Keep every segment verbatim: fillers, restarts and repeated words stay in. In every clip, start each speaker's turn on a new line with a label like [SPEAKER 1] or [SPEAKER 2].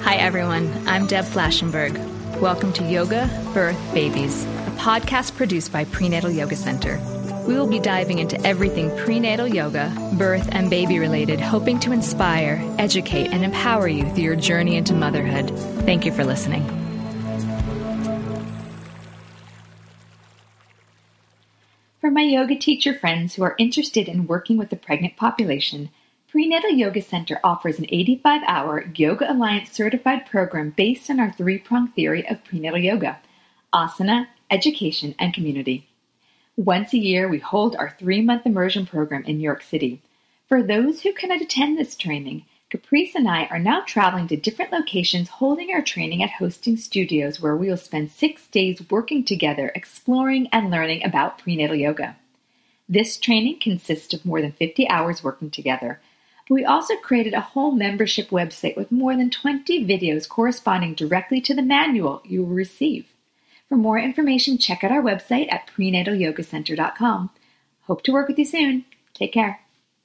[SPEAKER 1] Hi, everyone. I'm Deb Flashenberg. Welcome to Yoga, Birth, Babies, a podcast produced by Prenatal Yoga Center. We will be diving into everything prenatal yoga, birth, and baby related, hoping to inspire, educate, and empower you through your journey into motherhood. Thank you for listening. For my yoga teacher friends who are interested in working with the pregnant population, Prenatal Yoga Center offers an eighty-five hour Yoga Alliance certified program based on our three-pronged theory of prenatal yoga: asana, education, and community. Once a year, we hold our three-month immersion program in New York City. For those who cannot attend this training, Caprice and I are now traveling to different locations holding our training at hosting studios where we will spend six days working together, exploring and learning about prenatal yoga. This training consists of more than fifty hours working together. But we also created a whole membership website with more than twenty videos corresponding directly to the manual you will receive. For more information, check out our website at prenatal yoga center dot com. Hope to work with you soon. Take care.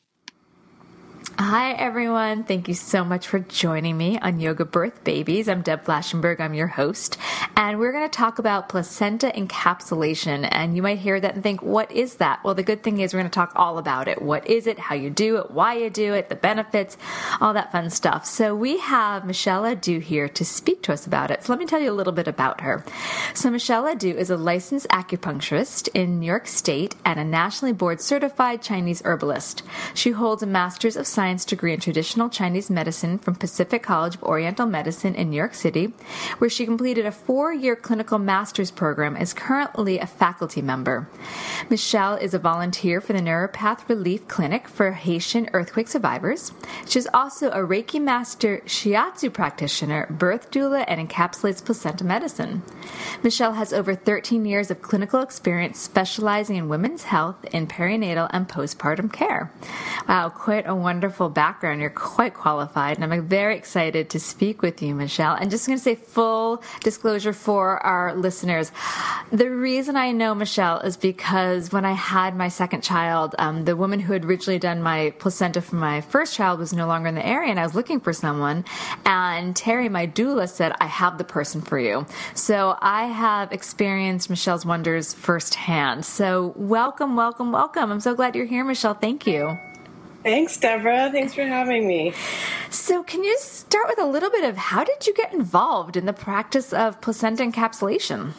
[SPEAKER 1] Hi, everyone. Thank you so much for joining me on Yoga Birth Babies. I'm Deb Flashenberg. I'm your host. And we're going to talk about placenta encapsulation. And you might hear that and think, what is that? Well, the good thing is we're going to talk all about it. What is it? How you do it? Why you do it? The benefits? All that fun stuff. So we have Michelle Adu here to speak to us about it. So let me tell you a little bit about her. So Michelle Adu is a licensed acupuncturist in New York State and a nationally board certified Chinese herbalist. She holds a Master's of Science degree in traditional Chinese medicine from Pacific College of Oriental Medicine in New York City, where she completed a four-year clinical master's program and is currently a faculty member. Michelle is a volunteer for the Neuropath Relief Clinic for Haitian earthquake survivors. She's also a Reiki master shiatsu practitioner, birth doula, and encapsulates placenta medicine. Michelle has over thirteen years of clinical experience specializing in women's health in perinatal and postpartum care. Wow, quite a wonderful background. You're quite qualified, and I'm very excited to speak with you, Michelle. And just going to say full disclosure for our listeners. The reason I know Michelle is because when I had my second child, um, the woman who had originally done my placenta for my first child was no longer in the area, and I was looking for someone. And Terry, my doula, said, I have the person for you. So I have experienced Michelle's wonders firsthand. So welcome, welcome, welcome. I'm so glad you're here, Michelle. Thank you.
[SPEAKER 2] Thanks, Deborah. Thanks for having me.
[SPEAKER 1] So can you start with a little bit of how did you get involved in the practice of placenta encapsulation?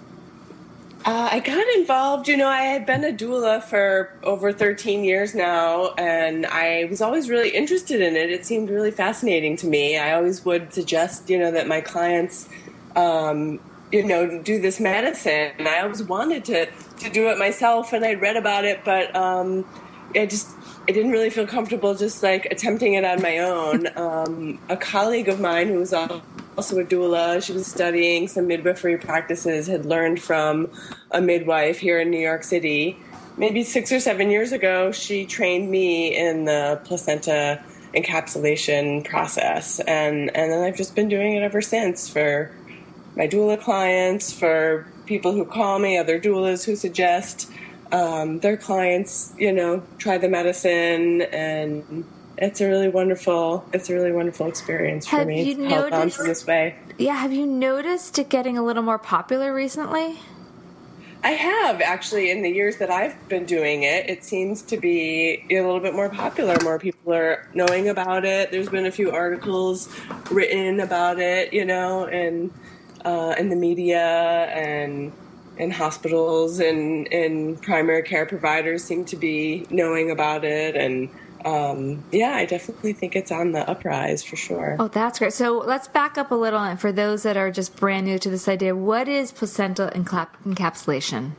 [SPEAKER 2] Uh, I got involved, you know, I had been a doula for over thirteen years now, and I was always really interested in it. It seemed really fascinating to me. I always would suggest, you know, that my clients, um, you know, do this medicine. And I always wanted to, to do it myself, and I'd read about it, but um, I just... I didn't really feel comfortable just like attempting it on my own. Um, a colleague of mine who was also a doula, she was studying some midwifery practices, had learned from a midwife here in New York City. Maybe six or seven years ago, she trained me in the placenta encapsulation process. And, and then I've just been doing it ever since for my doula clients, for people who call me, other doulas who suggest Um, their clients, you know, try the medicine, and it's a really wonderful, it's a really wonderful experience for
[SPEAKER 1] have
[SPEAKER 2] me
[SPEAKER 1] you
[SPEAKER 2] to help
[SPEAKER 1] noticed,
[SPEAKER 2] moms in this way.
[SPEAKER 1] Yeah, have you noticed it getting a little more popular recently?
[SPEAKER 2] I have, actually, in the years that I've been doing it. It seems to be a little bit more popular. More people are knowing about it. There's been a few articles written about it, you know, and uh, in the media and in hospitals and, and primary care providers seem to be knowing about it. And um, yeah, I definitely think it's on the uprise for sure.
[SPEAKER 1] Oh, that's great. So let's back up a little. And for those that are just brand new to this idea, what is placenta encapsulation?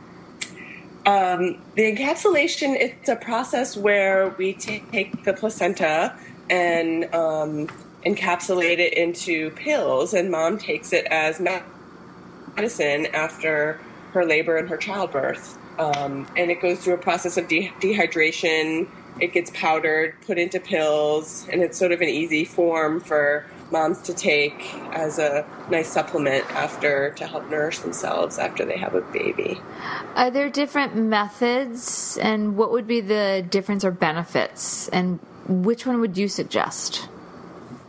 [SPEAKER 2] Um, the encapsulation, it's a process where we take the placenta and um, encapsulate it into pills, and mom takes it as medicine after her labor and her childbirth. Um, and it goes through a process of de- dehydration. It gets powdered, put into pills, and it's sort of an easy form for moms to take as a nice supplement after to help nourish themselves after they have a baby.
[SPEAKER 1] Are there different methods, and what would be the difference or benefits, and which one would you suggest?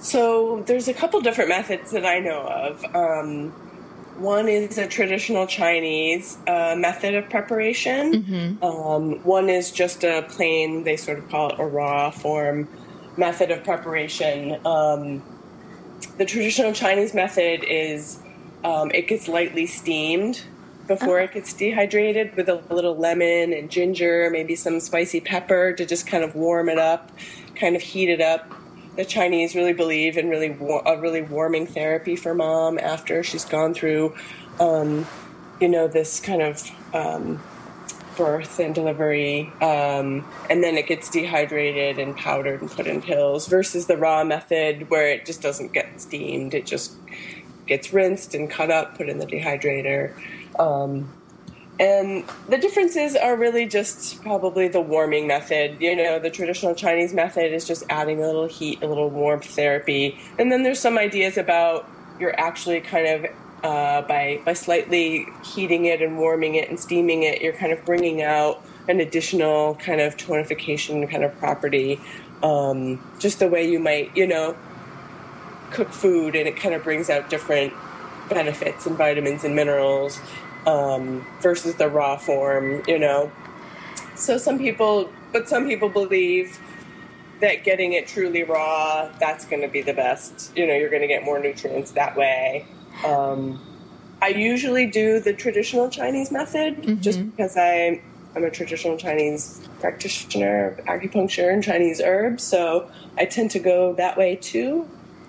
[SPEAKER 2] So there's a couple different methods that I know of. Um, one is a traditional Chinese uh, method of preparation. Mm-hmm. Um, one is just a plain, they sort of call it a raw form method of preparation. Um, the traditional Chinese method is um, it gets lightly steamed before oh. it gets dehydrated with a little lemon and ginger, maybe some spicy pepper to just kind of warm it up, kind of heat it up. The Chinese really believe in really war- a really warming therapy for mom after she's gone through, um, you know, this kind of um, birth and delivery, um, and then it gets dehydrated and powdered and put in pills, versus the raw method where it just doesn't get steamed. It just gets rinsed and cut up, put in the dehydrator. Um, And the differences are really just probably the warming method. You know, the traditional Chinese method is just adding a little heat, a little warmth therapy. And then there's some ideas about you're actually kind of, uh, by, by slightly heating it and warming it and steaming it, you're kind of bringing out an additional kind of tonification kind of property. Um, just the way you might, you know, cook food, and it kind of brings out different benefits and vitamins and minerals. Um, versus the raw form, you know. So some people, but some people believe that getting it truly raw, that's going to be the best. You know, you're going to get more nutrients that way. Um, I usually do the traditional Chinese method mm-hmm. just because I, I'm a traditional Chinese practitioner of acupuncture and Chinese herbs, so I tend to go that way too.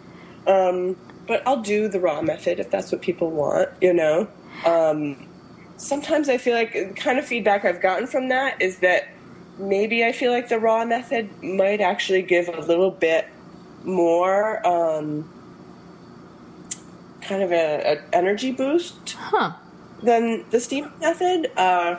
[SPEAKER 2] Um, but I'll do the raw method if that's what people want, you know. Um, sometimes I feel like the kind of feedback I've gotten from that is that maybe I feel like the raw method might actually give a little bit more um, kind of a, a energy boost
[SPEAKER 1] huh.
[SPEAKER 2] than the steam method. Uh,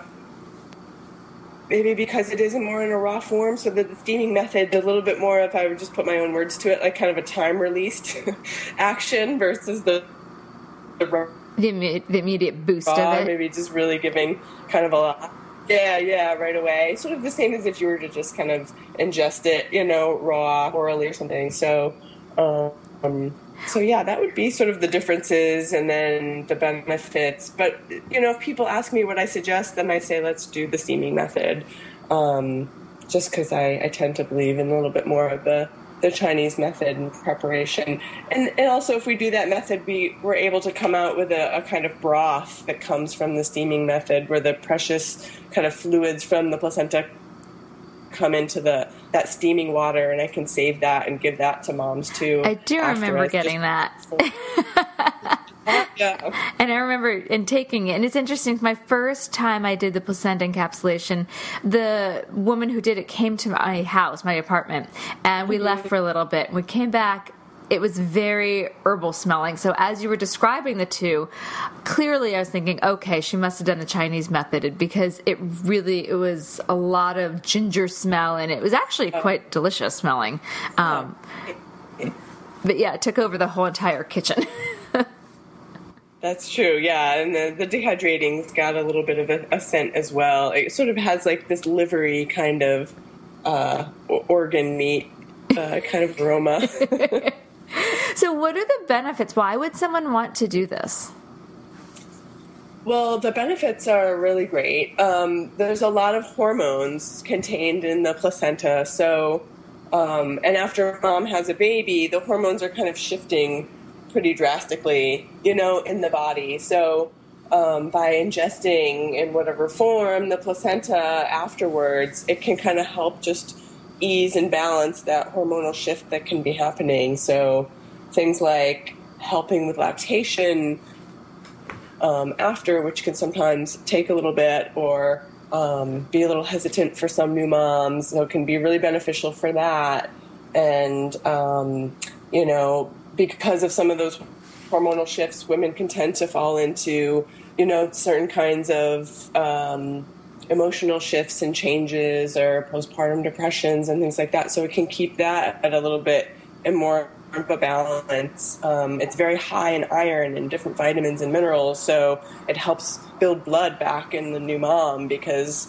[SPEAKER 2] maybe because it isn't more in a raw form, so that the steaming method, a little bit more, if I would just put my own words to it, like kind of a time-released action versus the the raw.
[SPEAKER 1] The immediate, the immediate boost
[SPEAKER 2] raw,
[SPEAKER 1] of it.
[SPEAKER 2] Maybe just really giving kind of a lot. Yeah, yeah, right away. Sort of the same as if you were to just kind of ingest it, you know, raw, orally or something. So, um, so yeah, that would be sort of the differences and then the benefits. But, you know, if people ask me what I suggest, then I say let's do the steaming method, um, just because I, I tend to believe in a little bit more of the the Chinese method and preparation. And and also if we do that method, we, we're able to come out with a, a kind of broth that comes from the steaming method where the precious kind of fluids from the placenta come into the that steaming water, and I can save that and give that to moms too.
[SPEAKER 1] I do remember getting that.
[SPEAKER 2] Yeah.
[SPEAKER 1] And I remember and taking it. And it's interesting, my first time I did the placenta encapsulation, the woman who did it came to my house, my apartment, and we mm-hmm. left for a little bit. We came back. It was very herbal smelling. So as you were describing the two, clearly I was thinking, okay, she must have done the Chinese method, because it really, it was a lot of ginger smell, and it was actually quite delicious smelling. Um, but yeah, it took over the whole entire kitchen.
[SPEAKER 2] That's true, yeah. And the, the dehydrating's got a little bit of a, a scent as well. It sort of has like this livery kind of uh, organ meat uh, kind of aroma.
[SPEAKER 1] So what are the benefits? Why would someone want to do this?
[SPEAKER 2] Well, the benefits are really great. Um, there's a lot of hormones contained in the placenta. So, um, and after mom has a baby, the hormones are kind of shifting pretty drastically, you know, in the body. So um, by ingesting in whatever form the placenta afterwards, it can kind of help just ease and balance that hormonal shift that can be happening. So things like helping with lactation um, after, which can sometimes take a little bit or um, be a little hesitant for some new moms. So it can be really beneficial for that. And, um, you know, because of some of those hormonal shifts, women can tend to fall into, you know, certain kinds of um, emotional shifts and changes or postpartum depressions and things like that. So it can keep that at a little bit and more of a balance. Um, it's very high in iron and different vitamins and minerals, so it helps build blood back in the new mom, because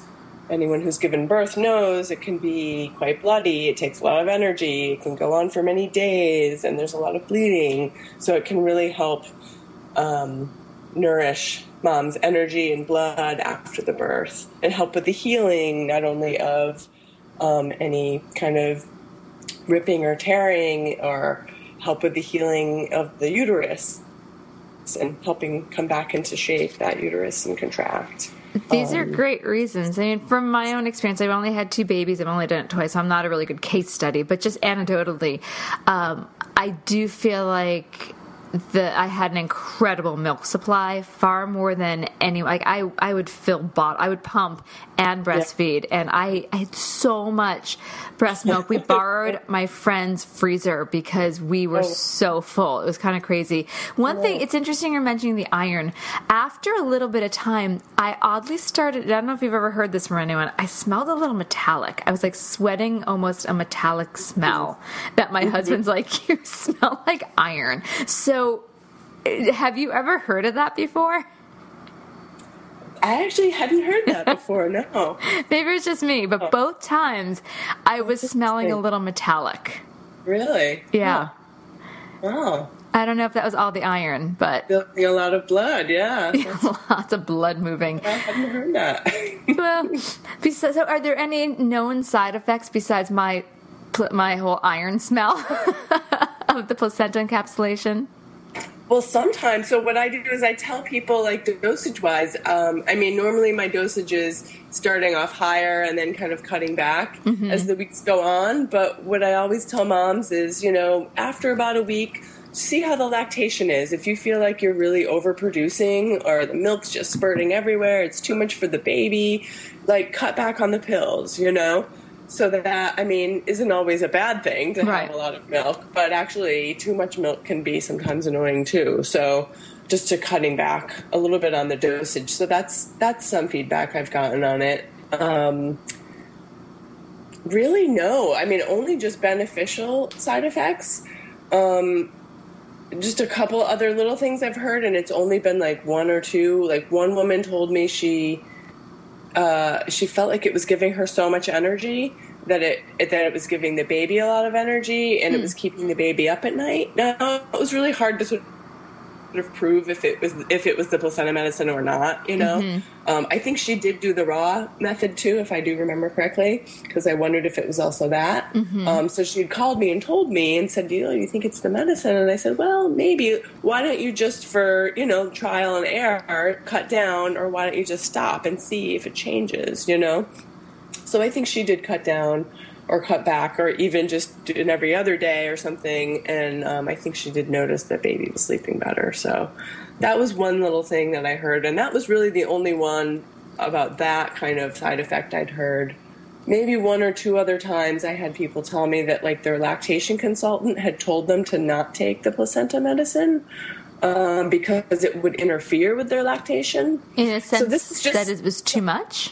[SPEAKER 2] anyone who's given birth knows it can be quite bloody. It takes a lot of energy. It can go on for many days, and there's a lot of bleeding. So it can really help um, nourish mom's energy and blood after the birth and help with the healing, not only of um, any kind of ripping or tearing, or help with the healing of the uterus and helping come back into shape, that uterus, and contract.
[SPEAKER 1] These
[SPEAKER 2] um,
[SPEAKER 1] are great reasons. I mean, from my own experience, I've only had two babies. I've only done it twice, so I'm not a really good case study. But just anecdotally, um, I do feel like the I had an incredible milk supply, far more than any. Like I, I would fill bottle, I would pump and breastfeed, yeah. and I, I had so much breast milk. We borrowed my friend's freezer because we were oh. so full. It was kind of crazy. One yeah. thing, it's interesting you're mentioning the iron. After a little bit of time, I oddly started. I don't know if you've ever heard this from anyone. I smelled a little metallic. I was like sweating almost a metallic smell. That my husband's like, you smell like iron. So. So, have you ever heard of that before?
[SPEAKER 2] I actually hadn't heard that before, no.
[SPEAKER 1] Maybe it's just me, but oh. both times I was smelling a little metallic.
[SPEAKER 2] Really?
[SPEAKER 1] Yeah.
[SPEAKER 2] Oh. Wow.
[SPEAKER 1] I don't know if that was all the iron, but...
[SPEAKER 2] Building a lot of blood, yeah.
[SPEAKER 1] Lots of blood moving.
[SPEAKER 2] I hadn't heard that.
[SPEAKER 1] Well, besides, so are there any known side effects besides my my whole iron smell of the placenta encapsulation?
[SPEAKER 2] Well, sometimes. So what I do is I tell people, like, dosage-wise, um, I mean, normally my dosage is starting off higher and then kind of cutting back mm-hmm. as the weeks go on. But what I always tell moms is, you know, after about a week, see how the lactation is. If you feel like you're really overproducing or the milk's just spurting everywhere, it's too much for the baby, like, cut back on the pills, you know? So that, I mean, isn't always a bad thing to
[SPEAKER 1] right.
[SPEAKER 2] have a lot of milk, but actually too much milk can be sometimes annoying too. So just to cutting back a little bit on the dosage. So that's that's some feedback I've gotten on it. Um, really, no. I mean, only just beneficial side effects. Um, just a couple other little things I've heard, and it's only been like one or two. Like one woman told me she... Uh, she felt like it was giving her so much energy that it, it that it was giving the baby a lot of energy, and mm. it was keeping the baby up at night. Now, it was really hard to sort of prove if it was if it was the placenta medicine or not. You know, mm-hmm. um, I think she did do the raw method too, if I do remember correctly, because I wondered if it was also that. Mm-hmm. Um, so she had called me and told me and said, "You know, you think it's the medicine?" And I said, "Well, maybe. Why don't you just, for you know, trial and error, cut down, or why don't you just stop and see if it changes?" You know. So I think she did cut down or cut back, or even just do an every other day or something. And um, I think she did notice that baby was sleeping better. So that was one little thing that I heard. And that was really the only one about that kind of side effect I'd heard. Maybe one or two other times I had people tell me that, like, their lactation consultant had told them to not take the placenta medicine um, because it would interfere with their lactation.
[SPEAKER 1] In a sense
[SPEAKER 2] so this is just,
[SPEAKER 1] that it was too much?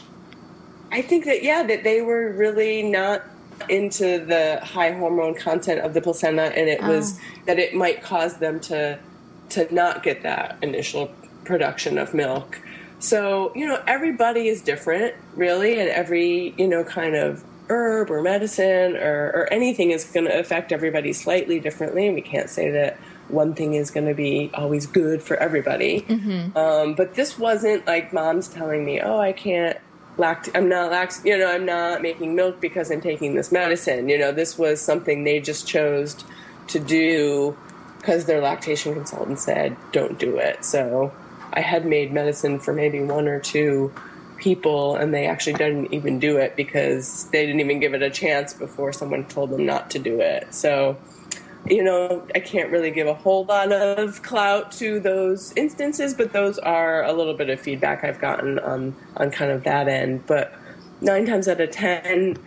[SPEAKER 2] I think that, yeah, that they were really not into the high hormone content of the placenta, and it oh. was that it might cause them to to not get that initial production of milk. So, you know, everybody is different, really, and every, you know, kind of herb or medicine or, or anything is going to affect everybody slightly differently, and we can't say that one thing is going to be always good for everybody. Mm-hmm. Um, but this wasn't like mom's telling me, oh, I can't Lact- I'm not lact- you know, I'm not making milk because I'm taking this medicine. You know, this was something they just chose to do because their lactation consultant said, don't do it. So I had made medicine for maybe one or two people, and they actually didn't even do it because they didn't even give it a chance before someone told them not to do it. So, you know, I can't really give a whole lot of clout to those instances, but those are a little bit of feedback I've gotten on, on kind of that end. But nine times out of ten,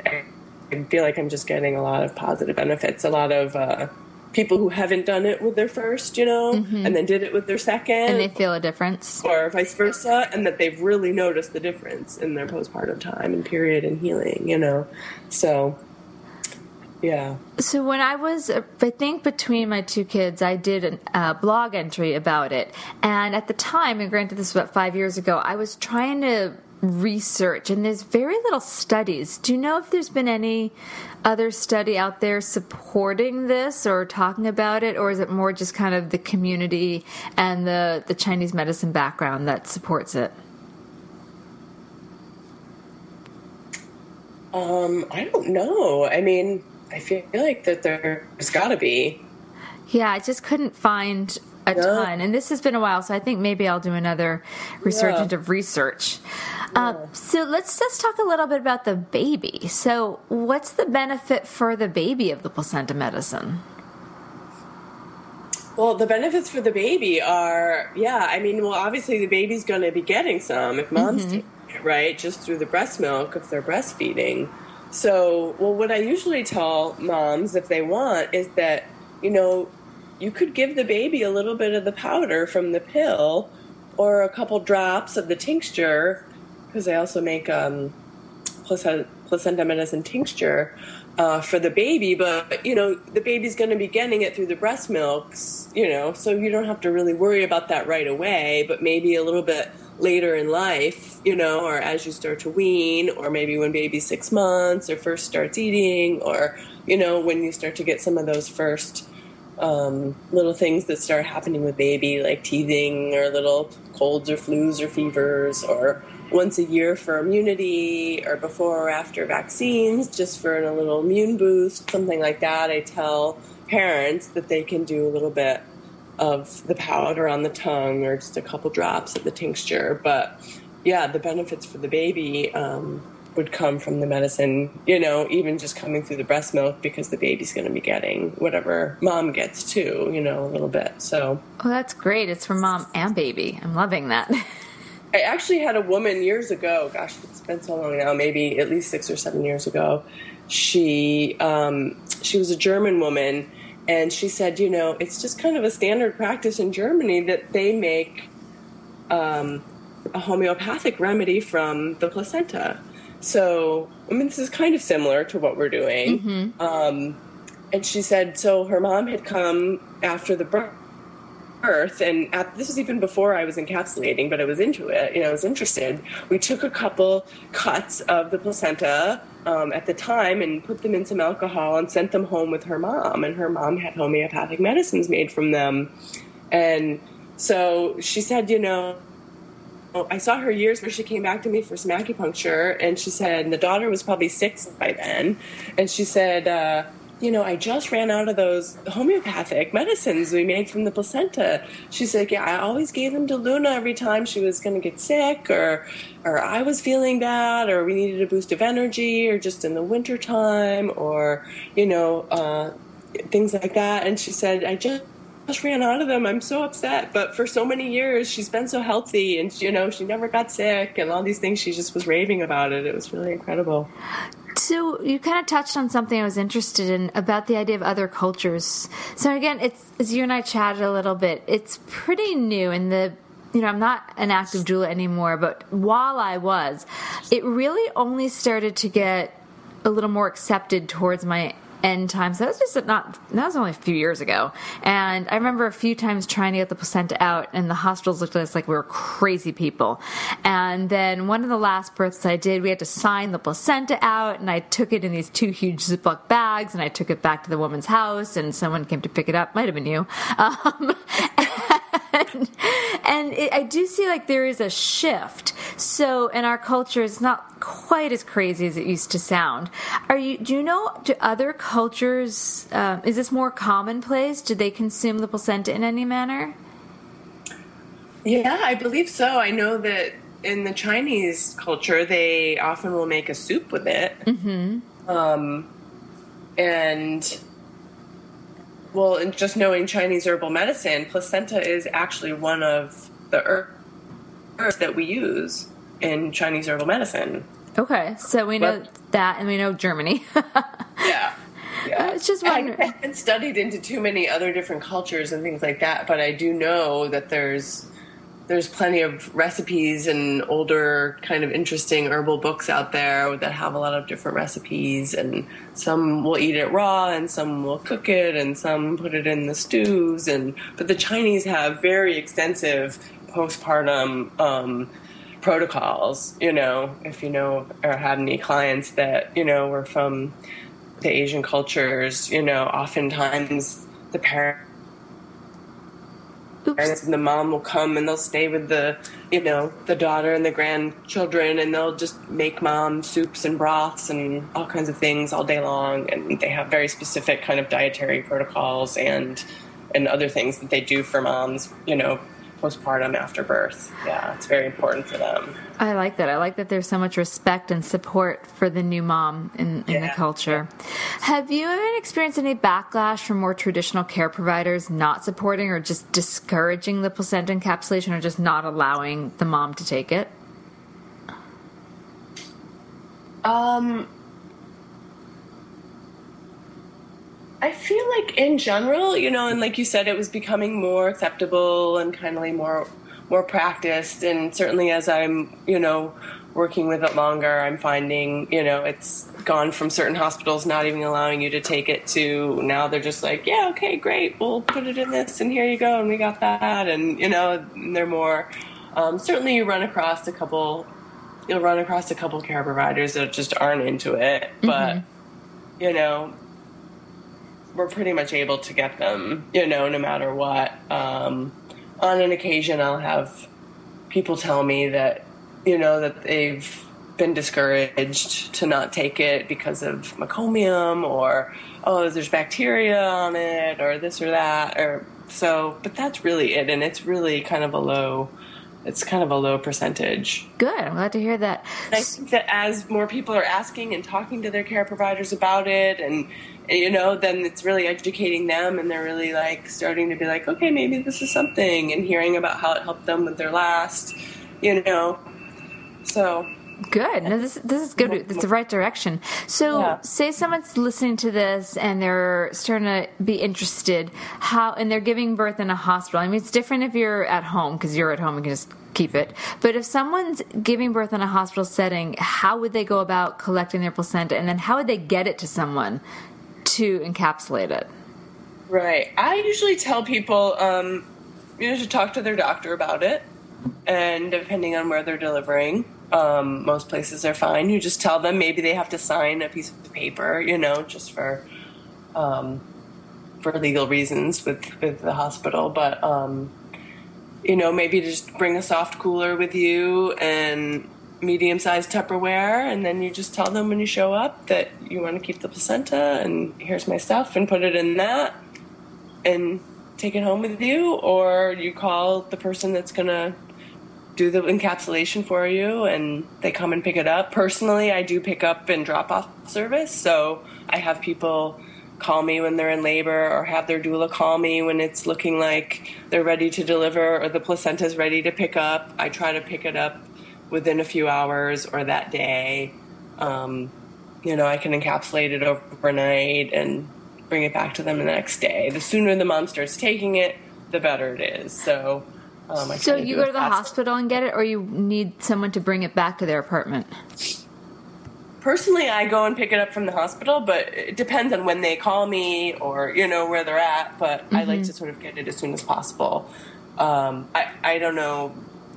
[SPEAKER 2] I feel like I'm just getting a lot of positive benefits, a lot of uh, people who haven't done it with their first, you know, mm-hmm. and then did it with their second.
[SPEAKER 1] And they feel a difference.
[SPEAKER 2] Or vice versa, and that they've really noticed the difference in their postpartum time and period and healing, you know. So... yeah.
[SPEAKER 1] So when I was, I think between my two kids, I did a uh, blog entry about it. And at the time, and granted this was about five years ago, I was trying to research, and there's very little studies. Do you know if there's been any other study out there supporting this or talking about it, or is it more just kind of the community and the, the Chinese medicine background that supports it?
[SPEAKER 2] Um, I don't know. I mean, I feel like that there's got to be.
[SPEAKER 1] Yeah, I just couldn't find a yeah. ton. And this has been a while, so I think maybe I'll do another resurgent yeah. of research. Yeah. Um, so let's let's talk a little bit about the baby. So what's the benefit for the baby of the placenta medicine?
[SPEAKER 2] Well, the benefits for the baby are, yeah, I mean, well, obviously the baby's going to be getting some if mom's mm-hmm. taking it, right? Just through the breast milk if they're breastfeeding. So, well, what I usually tell moms if they want is that, you know, you could give the baby a little bit of the powder from the pill or a couple drops of the tincture, because I also make um, placenta, placenta medicine tincture uh, for the baby. But, you know, the baby's going to be getting it through the breast milks, you know, so you don't have to really worry about that right away, but maybe a little bit later in life, you know, or as you start to wean, or maybe when baby's six months or first starts eating, or, you know, when you start to get some of those first um, little things that start happening with baby, like teething or little colds or flus or fevers, or once a year for immunity, or before or after vaccines, just for a little immune boost, something like that. I tell parents that they can do a little bit of the powder on the tongue or just a couple drops of the tincture. But yeah, the benefits for the baby um, would come from the medicine, you know, even just coming through the breast milk, because the baby's going to be getting whatever mom gets too, you know, a little bit. So,
[SPEAKER 1] oh, that's great. It's for mom and baby. I'm loving that.
[SPEAKER 2] I actually had a woman years ago, gosh, it's been so long now, maybe at least six or seven years ago. She, um, she was a German woman. And she said, you know, it's just kind of a standard practice in Germany that they make um, a homeopathic remedy from the placenta. So, I mean, this is kind of similar to what we're doing. Mm-hmm. Um, and she said, so her mom had come after the birth, and at, this was even before I was encapsulating, but I was into it, you know, I was interested. We took a couple cuts of the placenta Um, at the time and put them in some alcohol and sent them home with her mom. And her mom had homeopathic medicines made from them. And so she said, you know, I saw her years where she came back to me for some acupuncture, and she said, and the daughter was probably six by then, and she said, uh, you know, I just ran out of those homeopathic medicines we made from the placenta. She's like, yeah, I always gave them to Luna every time she was going to get sick, or or I was feeling bad, or we needed a boost of energy, or just in the wintertime, or, you know, uh, things like that. And she said, I just, just ran out of them. I'm so upset. But for so many years, she's been so healthy, and, you know, she never got sick, and all these things. She just was raving about it. It was really incredible.
[SPEAKER 1] So you kind of touched on something I was interested in about the idea of other cultures. So again, it's as you and I chatted a little bit, it's pretty new in the, you know, I'm not an active doula anymore, but while I was, it really only started to get a little more accepted towards my end time. So that was just not, that was only a few years ago. And I remember a few times trying to get the placenta out, and the hospitals looked at us like we were crazy people. And then one of the last births I did, we had to sign the placenta out, and I took it in these two huge Ziploc bags, and I took it back to the woman's house, and someone came to pick it up. Might have been you. Um, and and it, I do see like there is a shift. So in our culture, it's not quite as crazy as it used to sound. Are you? Do you know? Do other cultures? Um, is this more commonplace? Do they consume the placenta in any manner?
[SPEAKER 2] Yeah, I believe so. I know that in the Chinese culture, they often will make a soup with it. Mm-hmm. Um, and well, and just knowing Chinese herbal medicine, placenta is actually one of the herbs that we use in Chinese herbal medicine.
[SPEAKER 1] Okay, so we know but, that, and we know Germany.
[SPEAKER 2] yeah. Yeah.
[SPEAKER 1] I was just wondering.
[SPEAKER 2] I haven't studied into too many other different cultures and things like that, but I do know that there's there's plenty of recipes and older kind of interesting herbal books out there that have a lot of different recipes, and some will eat it raw and some will cook it and some put it in the stews. And but the Chinese have very extensive postpartum um, protocols, you know, if you know or had any clients that, you know, were from the Asian cultures, you know, oftentimes the parents
[SPEAKER 1] Oops.
[SPEAKER 2] and the mom will come and they'll stay with the, you know, the daughter and the grandchildren, and they'll just make mom soups and broths and all kinds of things all day long. And they have very specific kind of dietary protocols and and other things that they do for moms, you know, postpartum after birth. Yeah, it's very important for them.
[SPEAKER 1] I like that. I like that there's so much respect and support for the new mom in, in
[SPEAKER 2] Yeah.
[SPEAKER 1] the culture. Have you ever experienced any backlash from more traditional care providers not supporting or just discouraging the placenta encapsulation, or just not allowing the mom to take it?
[SPEAKER 2] Um, I feel like in general, you know, and like you said, it was becoming more acceptable and kind of like more more practiced. And certainly as I'm, you know, working with it longer, I'm finding, you know, it's gone from certain hospitals not even allowing you to take it to now they're just like, yeah, okay, great, we'll put it in this and here you go and we got that. And, you know, they're more, um, certainly you run across a couple, you'll run across a couple care providers that just aren't into it. But, mm-hmm. you know, we're pretty much able to get them, you know, no matter what. Um, on an occasion, I'll have people tell me that, you know, that they've been discouraged to not take it because of meconium or, oh, there's bacteria on it or this or that. Or so, but that's really it. And it's really kind of a low, it's kind of a low percentage.
[SPEAKER 1] Good. I'm glad to hear that.
[SPEAKER 2] And I think that as more people are asking and talking to their care providers about it and, you know, then it's really educating them and they're really like starting to be like, okay, maybe this is something, and hearing about how it helped them with their last, you know, so.
[SPEAKER 1] Good. No, this this is good. It's the right direction. So yeah. Say someone's listening to this and they're starting to be interested, how, and they're giving birth in a hospital. I mean, it's different if you're at home because you're at home and can just keep it. But if someone's giving birth in a hospital setting, how would they go about collecting their placenta, and then how would they get it to someone to encapsulate it?
[SPEAKER 2] Right. I usually tell people, um, you know, to talk to their doctor about it, and depending on where they're delivering, um, most places are fine. You just tell them maybe they have to sign a piece of paper, you know, just for um, for legal reasons with, with the hospital. But, um, you know, maybe just bring a soft cooler with you and medium-sized Tupperware, and then you just tell them when you show up that you want to keep the placenta and here's my stuff, and put it in that and take it home with you, or you call the person that's going to do the encapsulation for you and they come and pick it up. Personally, I do pick up and drop off service, so I have people call me when they're in labor or have their doula call me when it's looking like they're ready to deliver or the placenta's ready to pick up. I try to pick it up within a few hours or that day. Um, you know, I can encapsulate it overnight and bring it back to them the next day. The sooner the mom starts taking it, the better it is. So, um, I
[SPEAKER 1] so you go to the hospital and get it, or you need someone to bring it back to their apartment?
[SPEAKER 2] Personally, I go and pick it up from the hospital, but it depends on when they call me or, you know, where they're at. But mm-hmm. I like to sort of get it as soon as possible. Um, I, I don't know...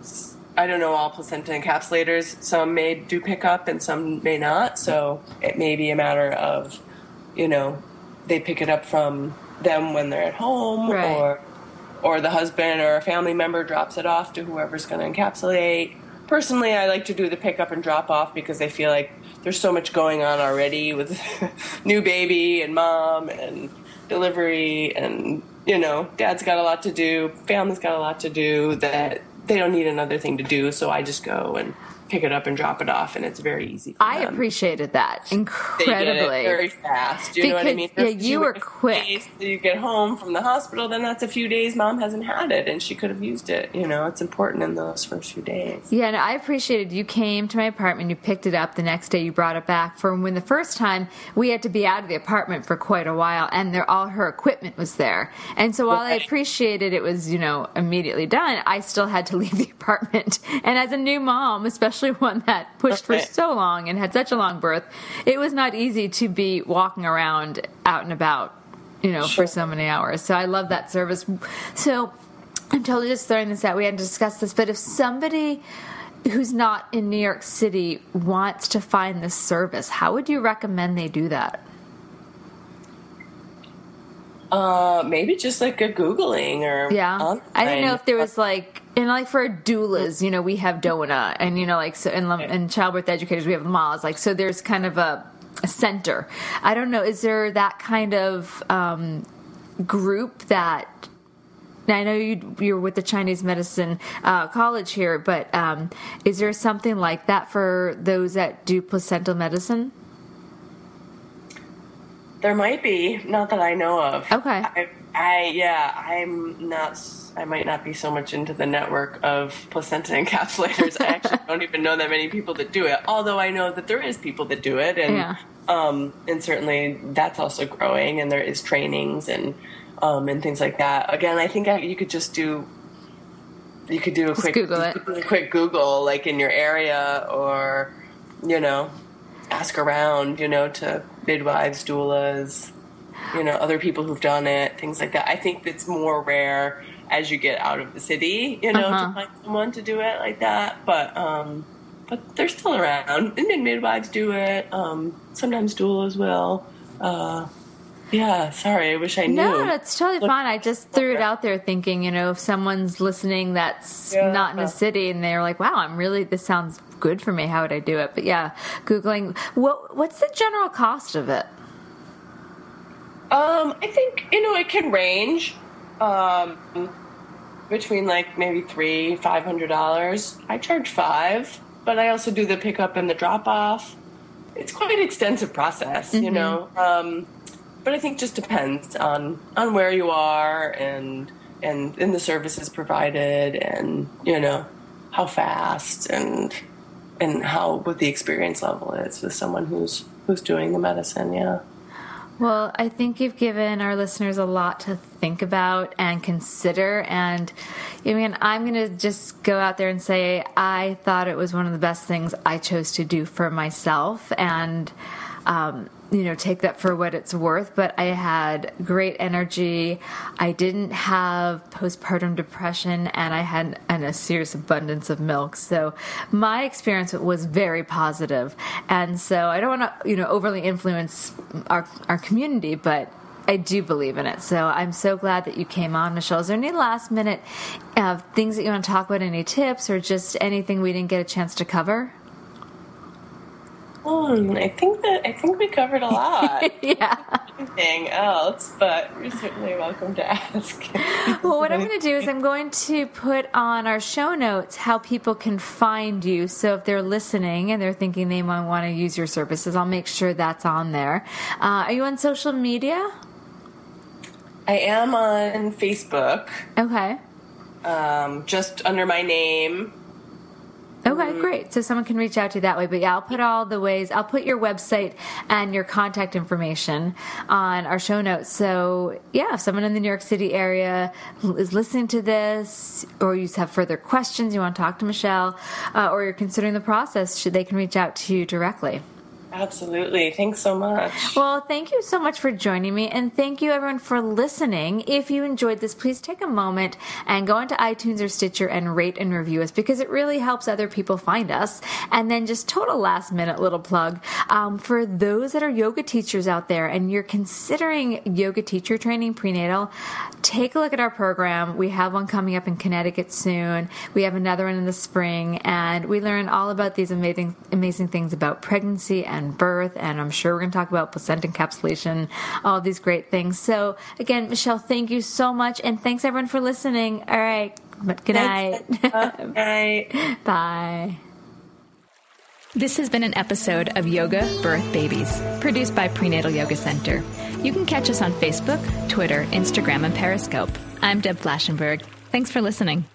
[SPEAKER 2] I don't know all placenta encapsulators. Some may do pick up and some may not. So it may be a matter of, you know, they pick it up from them when they're at home,
[SPEAKER 1] right.
[SPEAKER 2] or or the husband or a family member drops it off to whoever's going to encapsulate. Personally, I like to do the pick up and drop off because I feel like there's so much going on already with new baby and mom and delivery, and, you know, dad's got a lot to do, family's got a lot to do, that they don't need another thing to do, so I just go and pick it up and drop it off, and it's very easy for
[SPEAKER 1] I them. appreciated that incredibly.
[SPEAKER 2] They did it very fast. You
[SPEAKER 1] because,
[SPEAKER 2] know what I mean?
[SPEAKER 1] Yeah, you were quick.
[SPEAKER 2] Days, you get home from the hospital, then that's a few days mom hasn't had it, and she could have used it. You know, it's important in those first few days.
[SPEAKER 1] Yeah, and I appreciated you came to my apartment, you picked it up the next day, you brought it back. For when the first time, we had to be out of the apartment for quite a while, and there, all her equipment was there. And so while I appreciated it was, you know, immediately done, I still had to leave the apartment. And as a new mom, especially one that pushed for so long and had such a long birth, it was not easy to be walking around out and about, you know, sure. for so many hours. So I love that service. So I'm totally just throwing this out. We hadn't discussed this, but if somebody who's not in New York City wants to find this service, how would you recommend they do that?
[SPEAKER 2] Uh, maybe just like a Googling or
[SPEAKER 1] yeah.
[SPEAKER 2] online.
[SPEAKER 1] I didn't know if there was like, and like for doulas, you know, we have DONA, and you know, like so, and, and childbirth educators, we have M A S. Like, so there's kind of a, a center. I don't know. Is there that kind of um, group that? Now, I know you, you're with the Chinese Medicine uh, College here, but um, is there something like that for those that do placental medicine?
[SPEAKER 2] There might be, not that I know of.
[SPEAKER 1] Okay.
[SPEAKER 2] I, I yeah, I'm not. I might not be so much into the network of placenta encapsulators. I actually don't even know that many people that do it. Although I know that there is people that do it, and
[SPEAKER 1] yeah.
[SPEAKER 2] um, and certainly that's also growing, and there is trainings and um, and things like that. Again, I think I, you could just do. You could do a
[SPEAKER 1] just
[SPEAKER 2] quick
[SPEAKER 1] Google it.
[SPEAKER 2] a quick Google, like in your area, or you know, ask around, you know, to midwives, doulas, you know, other people who've done it, things like that. I think it's more rare as you get out of the city, you know,
[SPEAKER 1] uh-huh.
[SPEAKER 2] to find someone to do it like that. But um, but they're still around, and then midwives do it. Um, sometimes doulas will. Uh, yeah, sorry, I wish I knew.
[SPEAKER 1] No, it's totally fine. I just threw it out there thinking, you know, if someone's listening that's
[SPEAKER 2] yeah.
[SPEAKER 1] not in the city and they're like, wow, I'm really, this sounds good for me. How would I do it? But yeah, Googling. What what's the general cost of it?
[SPEAKER 2] Um, I think, you know, it can range um, between like maybe three, five hundred dollars. I charge five, but I also do the pickup and the drop off. It's quite an extensive process, mm-hmm. you know. Um, but I think just depends on, on where you are and and and the services provided, and you know how fast and and how what the experience level is with someone who's who's doing the medicine. Yeah.
[SPEAKER 1] Well, I think you've given our listeners a lot to think about and consider. And I mean, I'm going to just go out there and say I thought it was one of the best things I chose to do for myself, and um, you know, take that for what it's worth. But I had great energy. I didn't have postpartum depression, and I had an, a serious abundance of milk. So my experience was very positive. And so I don't want to, you know, overly influence our our community, but I do believe in it. So I'm so glad that you came on, Michelle. Is there any last minute uh, things that you want to talk about? Any tips or just anything we didn't get a chance to cover?
[SPEAKER 2] Hmm, I think that I think we covered a lot.
[SPEAKER 1] Yeah.
[SPEAKER 2] Anything else, but you're certainly welcome to ask.
[SPEAKER 1] Well, what I'm going to do is I'm going to put on our show notes how people can find you. So if they're listening and they're thinking they might want to use your services, I'll make sure that's on there. Uh, are you on social media?
[SPEAKER 2] I am on Facebook.
[SPEAKER 1] Okay.
[SPEAKER 2] Um, just under my name.
[SPEAKER 1] Okay, great. So someone can reach out to you that way. But yeah, I'll put all the ways, I'll put your website and your contact information on our show notes. So yeah, if someone in the New York City area is listening to this, or you have further questions, you want to talk to Michelle, uh, or you're considering the process, should they can reach out to you directly.
[SPEAKER 2] Absolutely. Thanks so much.
[SPEAKER 1] Well, thank you so much for joining me, and thank you everyone for listening. If you enjoyed this, please take a moment and go into iTunes or Stitcher and rate and review us, because it really helps other people find us. And then just total last minute little plug, um, for those that are yoga teachers out there and you're considering yoga teacher training prenatal, take a look at our program. We have one coming up in Connecticut soon. We have another one in the spring, and we learn all about these amazing, amazing things about pregnancy and birth, and I'm sure we're going to talk about placenta encapsulation, all these great things. So again, Michelle, thank you so much, and thanks everyone for listening. All right, good night.
[SPEAKER 2] Good night.
[SPEAKER 1] Bye.
[SPEAKER 3] This has been an episode of Yoga Birth Babies, produced by Prenatal Yoga Center. You can catch us on Facebook, Twitter, Instagram, and Periscope. I'm Deb Flashenberg. Thanks for listening.